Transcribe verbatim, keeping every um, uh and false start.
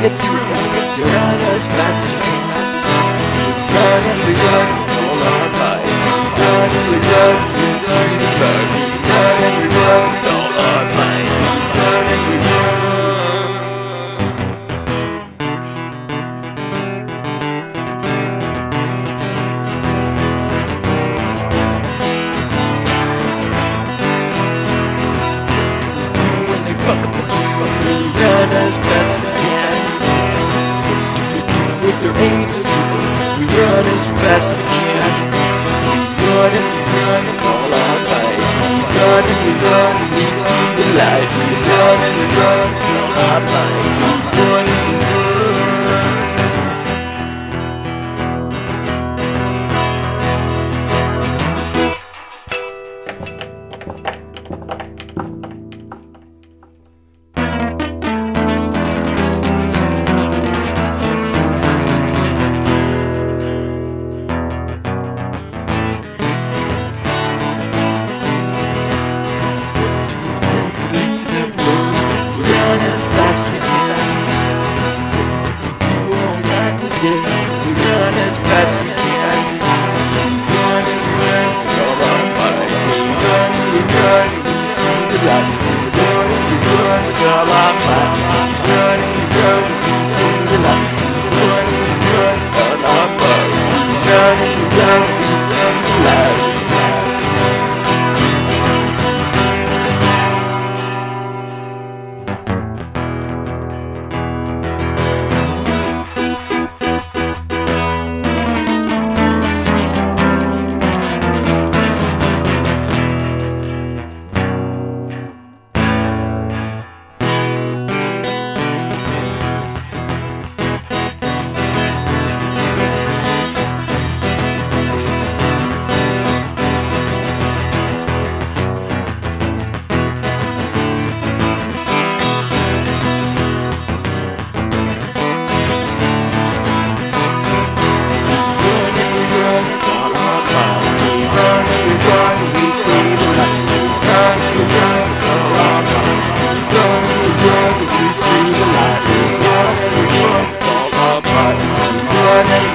get through it. You run as fast as you can. Run and we run all our life. Run and we run, we see the sun. Run and we run all our life. Run and we run. When they fuck up the people, run as fast as we can. With their angels, we run as fast as we can. We run and we run all our life. We run and we run, we see the light. We run and we run all our life. We run and we run. Run as fast as we can. You won't like to get. We run as fast as we can. Run and we run all our life. Run and we run, we see the light. Run and we run all our life. Run and we run, we see the light. Run and we run all our life. Run and we run, we see the light. Run and